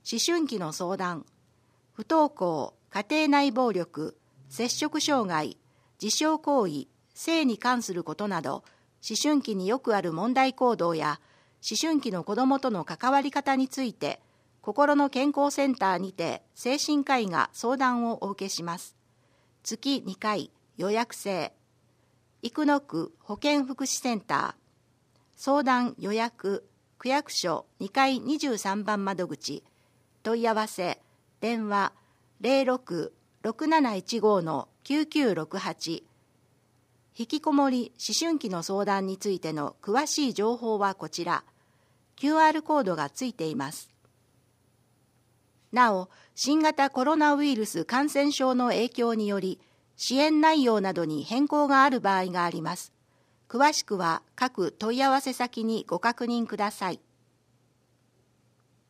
思春期の相談、不登校、家庭内暴力、摂食障害、自傷行為、性に関することなど、思春期によくある問題行動や、思春期の子どもとの関わり方について、心の健康センターにて精神科医が相談をお受けします。月2回、予約制。生野区保健福祉センター。相談予約、区役所2階23番窓口。問い合わせ、電話 06-6715-9968。引きこもり思春期の相談についての詳しい情報はこちら。QR コードがついています。なお、新型コロナウイルス感染症の影響により、支援内容などに変更がある場合があります。詳しくは各問い合わせ先にご確認ください。